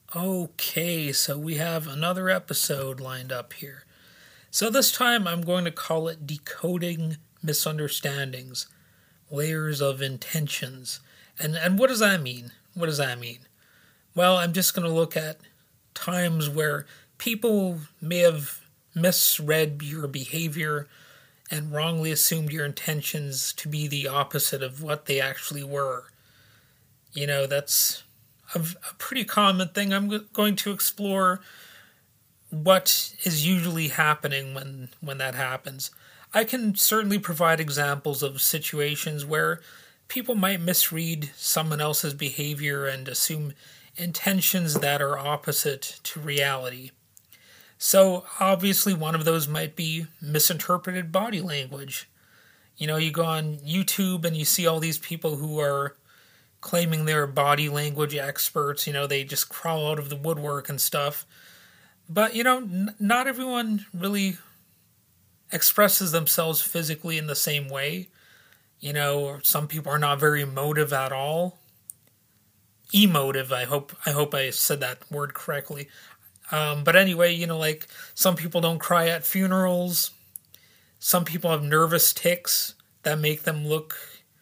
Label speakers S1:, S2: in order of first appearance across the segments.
S1: Okay, so we have another episode lined up here. So this time I'm going to call it Decoding Misunderstandings, Layers of Intentions. And what does that mean? What does that mean? Well, I'm just going to look at times where people may have misread your behavior and wrongly assumed your intentions to be the opposite of what they actually were. That's a pretty common thing. I'm going to explore what is usually happening when that happens. I can certainly provide examples of situations where people might misread someone else's behavior and assume intentions that are opposite to reality. So, obviously, one of those might be misinterpreted body language. You go on YouTube and you see all these people who are claiming they're body language experts. They just crawl out of the woodwork and stuff. But, not everyone really expresses themselves physically in the same way. Some people are not very emotive at all. Emotive, I hope I said that word correctly. But anyway, like some people don't cry at funerals. Some people have nervous tics that make them look,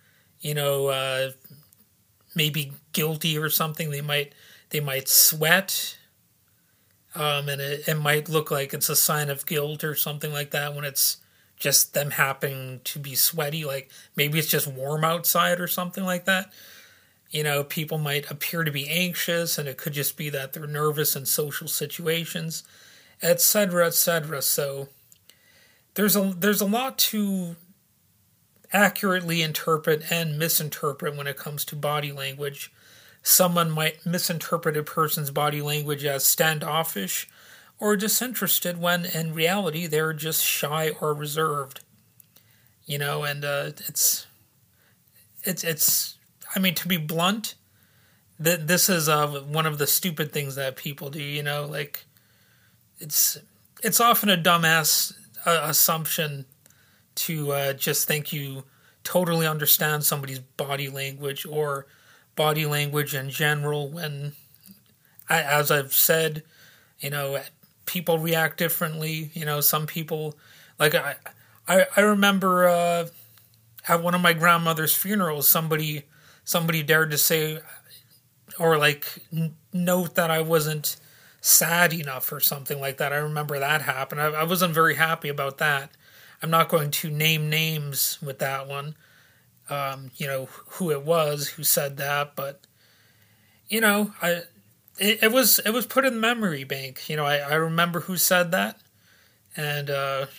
S1: maybe guilty or something. They might sweat, and it might look like it's a sign of guilt or something like that when it's just them happening to be sweaty. Like maybe it's just warm outside or something like that. People might appear to be anxious, and it could just be that they're nervous in social situations, etc., etc. So there's a lot to accurately interpret and misinterpret when it comes to body language. Someone might misinterpret a person's body language as standoffish or disinterested when in reality they're just shy or reserved. And it's I mean, to be blunt, this is one of the stupid things that people do. Like it's often a dumbass assumption to just think you totally understand somebody's body language or body language in general. When, as I've said, people react differently. Some people, like I remember at one of my grandmother's funerals, somebody dared to say or note that I wasn't sad enough or something like that. I remember that happened. I wasn't very happy about that. I'm not going to name names with that one. Who it was who said that, but it was put in the memory bank. I remember who said that, and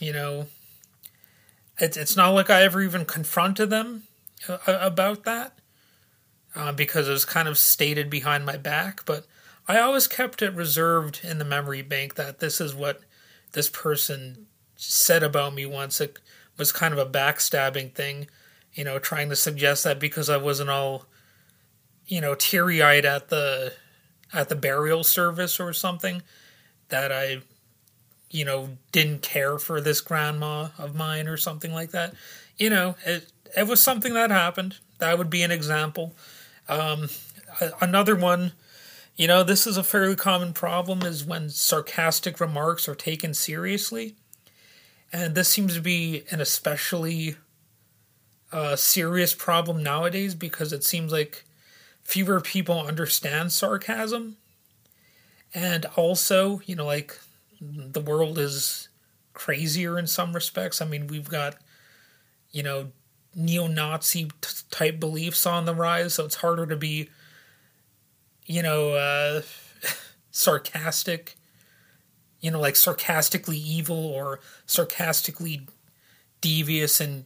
S1: it's not like I ever even confronted them about that. Because it was kind of stated behind my back, but I always kept it reserved in the memory bank that this is what this person said about me once. It was kind of a backstabbing thing, trying to suggest that because I wasn't all, teary-eyed at the burial service or something, that I, didn't care for this grandma of mine or something like that. It was something that happened. That would be an example. Another one, this is a fairly common problem, is when sarcastic remarks are taken seriously. And this seems to be an especially serious problem nowadays because it seems like fewer people understand sarcasm. And also, the world is crazier in some respects. I mean, we've got, neo-Nazi type beliefs on the rise, so it's harder to be, sarcastic, sarcastically evil or sarcastically devious and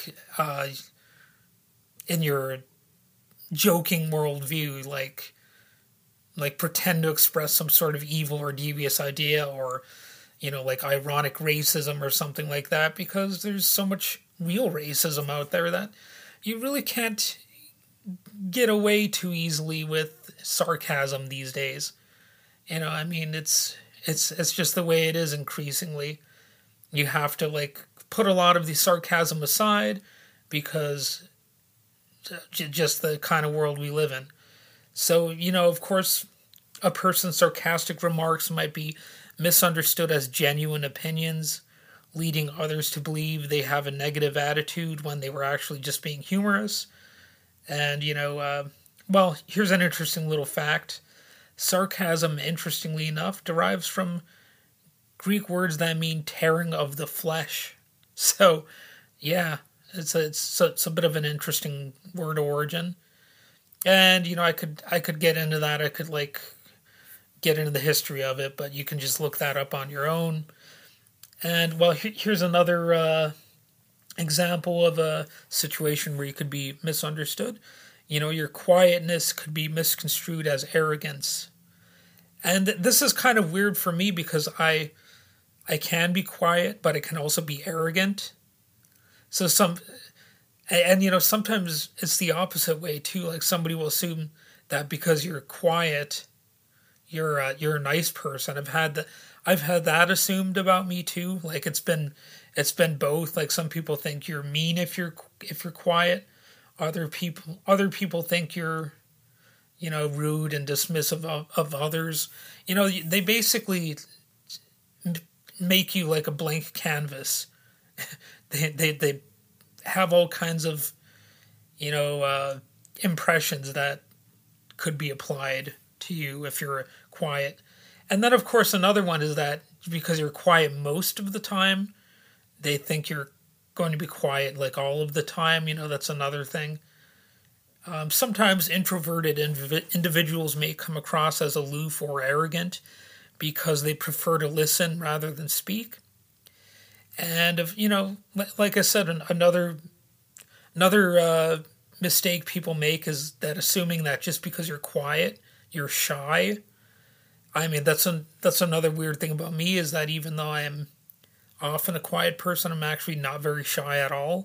S1: in your joking worldview, like pretend to express some sort of evil or devious idea or ironic racism or something like that, because there's so much real racism out there that you really can't get away too easily with sarcasm these days. It's just the way it is increasingly. You have to put a lot of the sarcasm aside because just the kind of world we live in. So, of course, A person's sarcastic remarks might be misunderstood as genuine opinions, leading others to believe they have a negative attitude when they were actually just being humorous. And, well, here's an interesting little fact. Sarcasm, interestingly enough, derives from Greek words that mean tearing of the flesh. So, yeah, it's a bit of an interesting word origin. And, I could get into that. I could, get into the history of it, but you can just look that up on your own. And, well, here's another example of a situation where you could be misunderstood. Your quietness could be misconstrued as arrogance. And this is kind of weird for me because I can be quiet, but I can also be arrogant. So sometimes it's the opposite way too. Like somebody will assume that because you're quiet, you're a nice person. I've had that assumed about me too. Like it's been both. Like some people think you're mean if you're quiet. Other people think you're, rude and dismissive of others. They basically make you like a blank canvas. they have all kinds of, impressions that could be applied to you if you're quiet. And then, of course, another one is that because you're quiet most of the time, they think you're going to be quiet like all of the time. That's another thing. Sometimes introverted individuals may come across as aloof or arrogant because they prefer to listen rather than speak. And like I said, another mistake people make is that assuming that just because you're quiet, you're shy. I mean, that's another weird thing about me is that even though I am often a quiet person, I'm actually not very shy at all.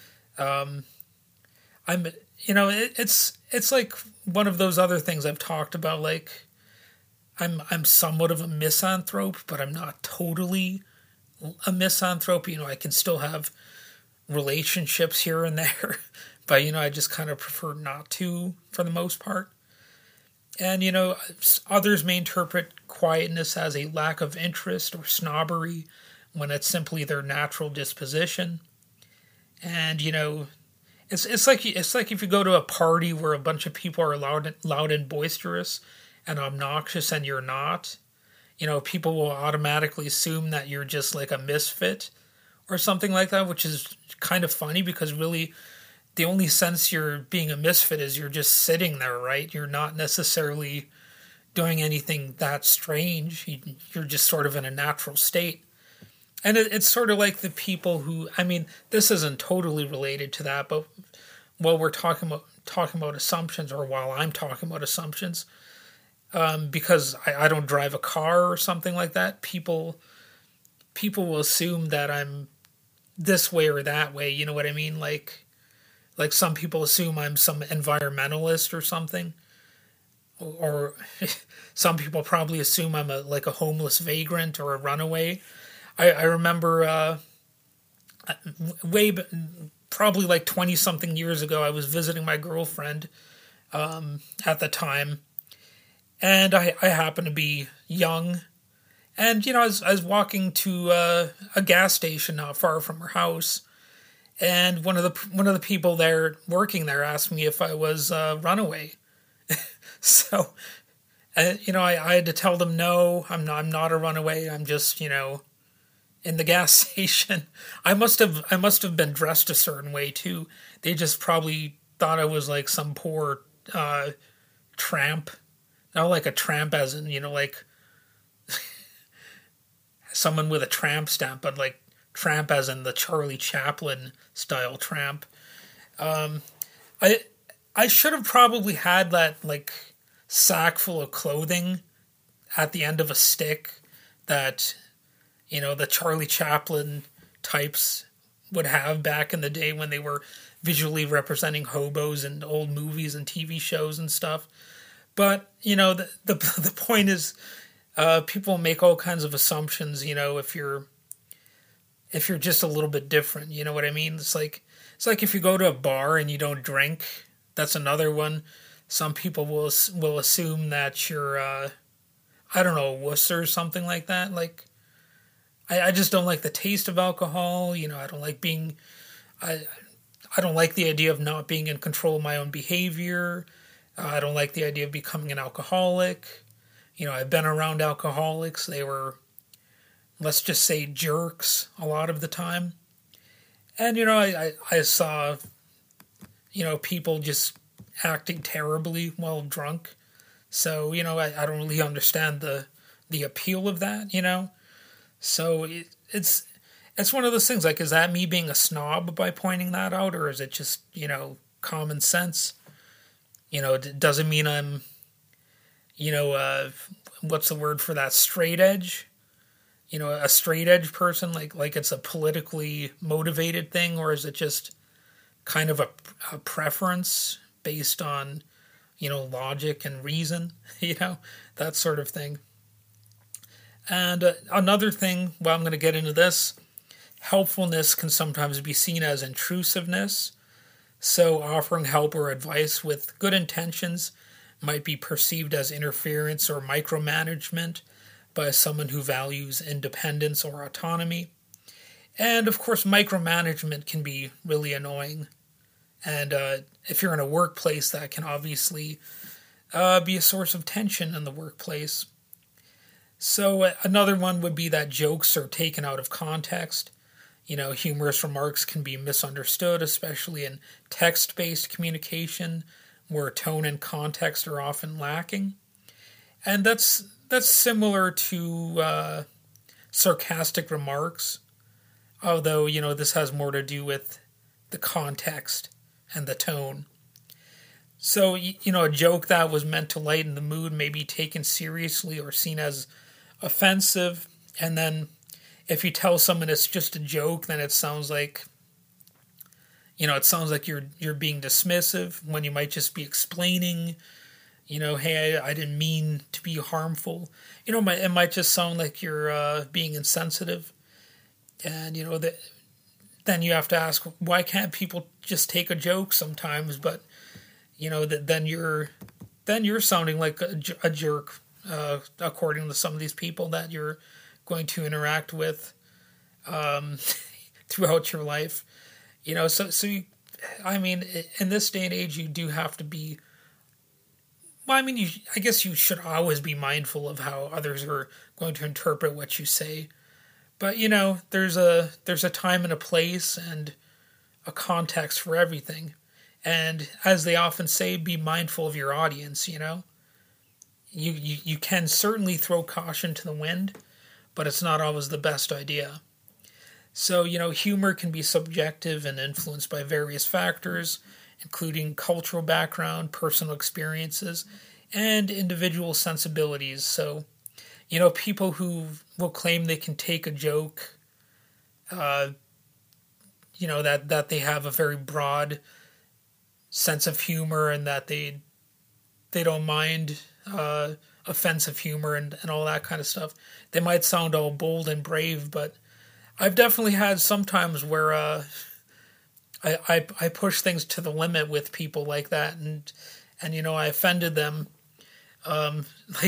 S1: It's like one of those other things I've talked about. Like, I'm somewhat of a misanthrope, but I'm not totally a misanthrope. I can still have relationships here and there, but I just kind of prefer not to for the most part. And others may interpret quietness as a lack of interest or snobbery when it's simply their natural disposition. And it's like if you go to a party where a bunch of people are loud and boisterous and obnoxious and you're not. People will automatically assume that you're just like a misfit or something like that, which is kind of funny because really the only sense you're being a misfit is you're just sitting there, right? You're not necessarily doing anything that strange. You're just sort of in a natural state. And it's sort of like the people who, I mean, this isn't totally related to that, but while we're talking about assumptions, or while I'm talking about assumptions, because I don't drive a car or something like that, people will assume that I'm this way or that way. You know what I mean? Like some people assume I'm some environmentalist or something, or some people probably assume I'm a homeless vagrant or a runaway. I remember probably like 20 something years ago, I was visiting my girlfriend at the time, and I happened to be young, and I was walking to a gas station not far from her house, and one of the people there working there asked me if I was a runaway. So, I had to tell them no, I'm not a runaway. I'm just in the gas station. I must have been dressed a certain way too. They just probably thought I was like some poor tramp. Not like a tramp as in, like someone with a tramp stamp, but like tramp as in the Charlie Chaplin style tramp. I should have probably had that like sack full of clothing at the end of a stick that the Charlie Chaplin types would have back in the day when they were visually representing hobos in old movies and TV shows and stuff. But, the point is, people make all kinds of assumptions, if you're just a little bit different, you know what I mean? It's like if you go to a bar and you don't drink, that's another one. some people will assume that you're I don't know, a wuss or something like that. Like I just don't like the taste of alcohol. I don't like being I I don't like the idea of not being in control of my own behavior. I don't like the idea of becoming an alcoholic. I've been around alcoholics. They were, let's just say, jerks a lot of the time. And, I saw, people just acting terribly while drunk. So, I don't really understand the appeal of that. So it's one of those things, like, is that me being a snob by pointing that out, or is it just, common sense? It doesn't mean I'm, what's the word for that, straight edge? A straight edge person, like it's a politically motivated thing, or is it just kind of a preference based on, logic and reason, that sort of thing. And another thing, well, I'm going to get into this, helpfulness can sometimes be seen as intrusiveness. So offering help or advice with good intentions might be perceived as interference or micromanagement by someone who values independence or autonomy. And of course, micromanagement can be really annoying. And if you're in a workplace, that can obviously be a source of tension in the workplace. So another one would be that jokes are taken out of context. Humorous remarks can be misunderstood, especially in text-based communication, where tone and context are often lacking. And that's similar to sarcastic remarks, although, this has more to do with the context and the tone. So, a joke that was meant to lighten the mood may be taken seriously or seen as offensive, and then if you tell someone it's just a joke, then it sounds like you're being dismissive when you might just be explaining, hey, I didn't mean to be harmful. It might just sound like you're being insensitive. And, then you have to ask, why can't people just take a joke sometimes? But, then you're sounding like a jerk, according to some of these people that you're going to interact with throughout your life. In this day and age, you do have to be, I guess you should always be mindful of how others are going to interpret what you say. But, there's a time and a place and a context for everything. And as they often say, be mindful of your audience, You can certainly throw caution to the wind, but it's not always the best idea. So, humor can be subjective and influenced by various factors, including cultural background, personal experiences, and individual sensibilities. So, people who will claim they can take a joke, that they have a very broad sense of humor and that they don't mind offensive humor and all that kind of stuff. They might sound all bold and brave, but I've definitely had some times where I push things to the limit with people like that, and I offended them. Well,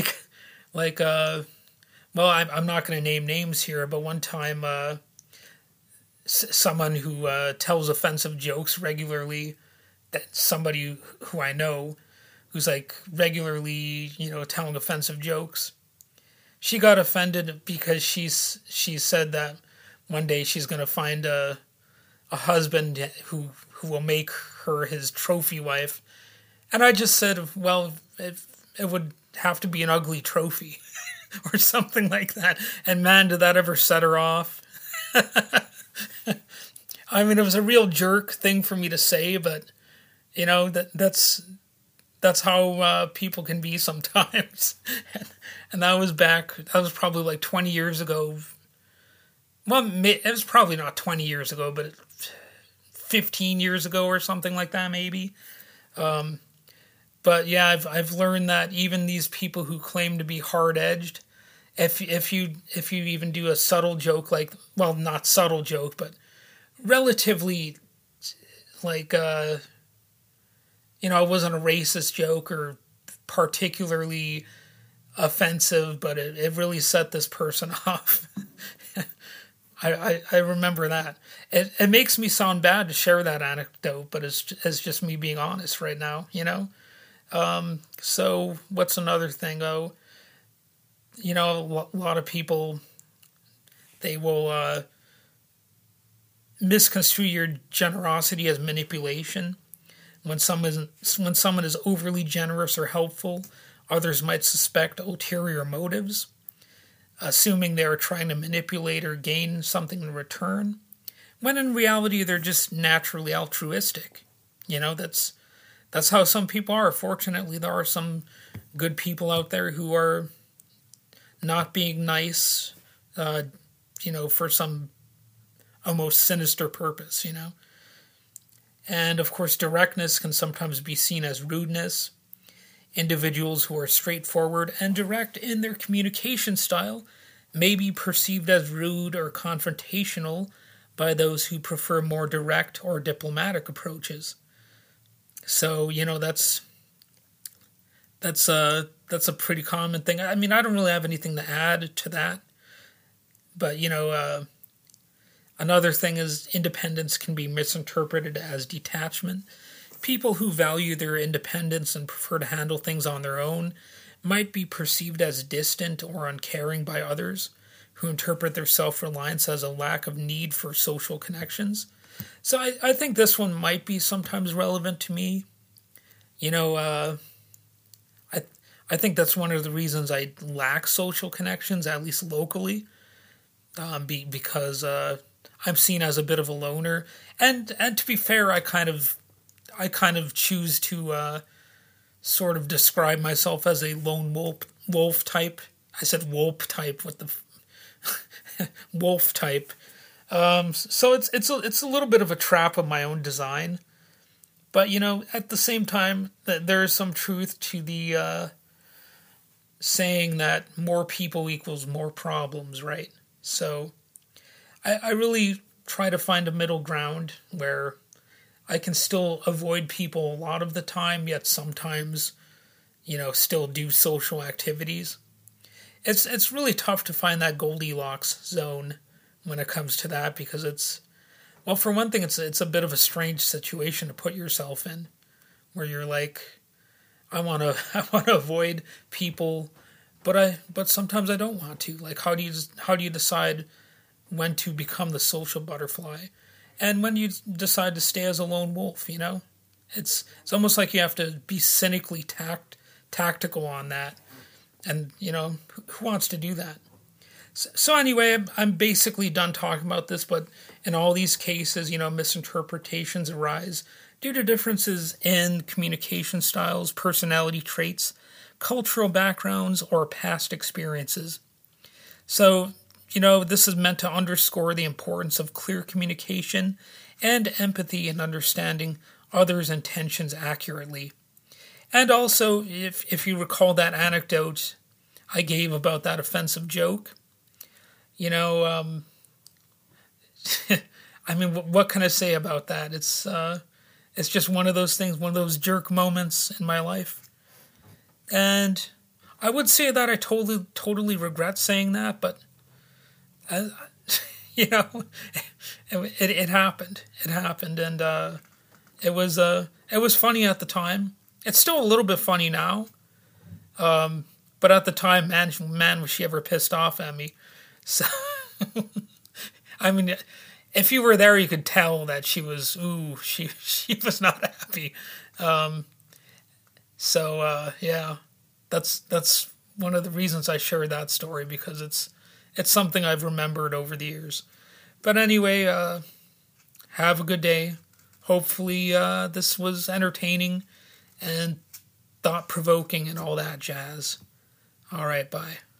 S1: I'm not going to name names here, but one time someone who tells offensive jokes regularly, that somebody who I know who's like regularly, telling offensive jokes, she got offended because she said that one day she's going to find a husband who will make her his trophy wife. And I just said, well, it would have to be an ugly trophy or something like that. And man, did that ever set her off. It was a real jerk thing for me to say, but, that's how people can be sometimes. And that was probably like 20 years ago. Well, it was probably not 20 years ago, but 15 years ago or something like that, maybe. But yeah, I've learned that even these people who claim to be hard-edged, if you even do a subtle joke, not subtle joke, but relatively it wasn't a racist joke or particularly offensive, but it really set this person off. I remember that. It makes me sound bad to share that anecdote, but it's just me being honest right now, So what's another thing? Oh, a lot of people, they will misconstrue your generosity as manipulation. When someone is overly generous or helpful, others might suspect ulterior motives, assuming they are trying to manipulate or gain something in return, when in reality they're just naturally altruistic. That's how some people are. Fortunately, there are some good people out there who are not being nice, for some almost sinister purpose, And of course, directness can sometimes be seen as rudeness. Individuals who are straightforward and direct in their communication style may be perceived as rude or confrontational by those who prefer more direct or diplomatic approaches. So, that's a pretty common thing. I mean, I don't really have anything to add to that. But, another thing is independence can be misinterpreted as detachment. People who value their independence and prefer to handle things on their own might be perceived as distant or uncaring by others who interpret their self-reliance as a lack of need for social connections. So I think this one might be sometimes relevant to me. I think that's one of the reasons I lack social connections, at least locally, because I'm seen as a bit of a loner. And to be fair, I kind of choose to sort of describe myself as a lone wolf type. I said wolf type with the wolf type. So it's a little bit of a trap of my own design. But at the same time, there is some truth to the saying that more people equals more problems, right? So I really try to find a middle ground where I can still avoid people a lot of the time, yet sometimes, still do social activities. It's really tough to find that Goldilocks zone when it comes to that, because for one thing, it's a bit of a strange situation to put yourself in, where you're like, I want to avoid people, but sometimes I don't want to. Like, how do you decide when to become the social butterfly? And when you decide to stay as a lone wolf, it's almost like you have to be cynically tactical on that. And, who wants to do that? So anyway, I'm basically done talking about this, but in all these cases, misinterpretations arise due to differences in communication styles, personality traits, cultural backgrounds, or past experiences. So, this is meant to underscore the importance of clear communication and empathy in understanding others' intentions accurately. And also, if you recall that anecdote I gave about that offensive joke, I mean, what can I say about that? It's just one of those things, one of those jerk moments in my life. And I would say that I totally regret saying that, but it happened. It happened, and it was funny at the time. It's still a little bit funny now, but at the time, man, was she ever pissed off at me? So, I mean, if you were there, you could tell that she was she was not happy. Yeah, that's one of the reasons I share that story, because it's something I've remembered over the years. But anyway, have a good day. Hopefully this was entertaining and thought-provoking and all that jazz. All right, bye.